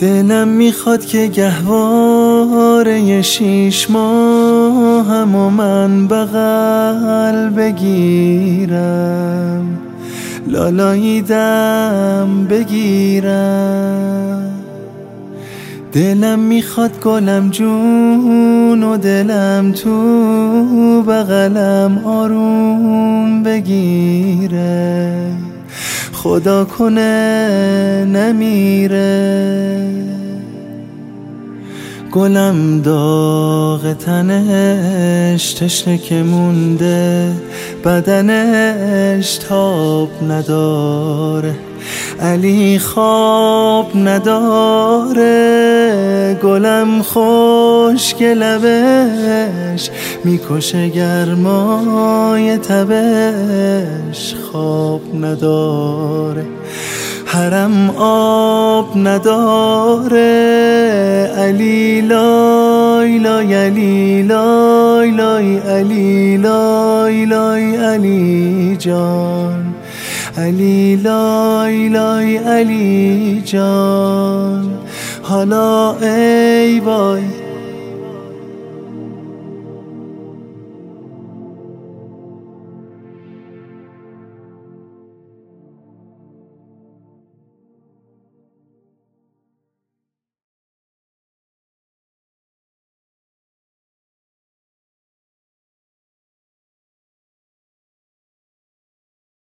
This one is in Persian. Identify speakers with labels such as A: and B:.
A: دلم میخواد که گهواره 6 ماهم و من بغل بگیرم، لالاییدم بگیرم. دلم میخواد گلم جون و دلم تو بغلم آروم بگیره، خدا کنه نمیره. گلم داغ تنش تشنه که مونده، بدنش تاب نداره، علی خواب نداره. گلم خشک لبش میکشه گرمای تبش، خواب نداره، حرم آب نداره. علی لای لای علی لای لای علی لای لای علی جان، علی لای لای علی جان. حالا ای وای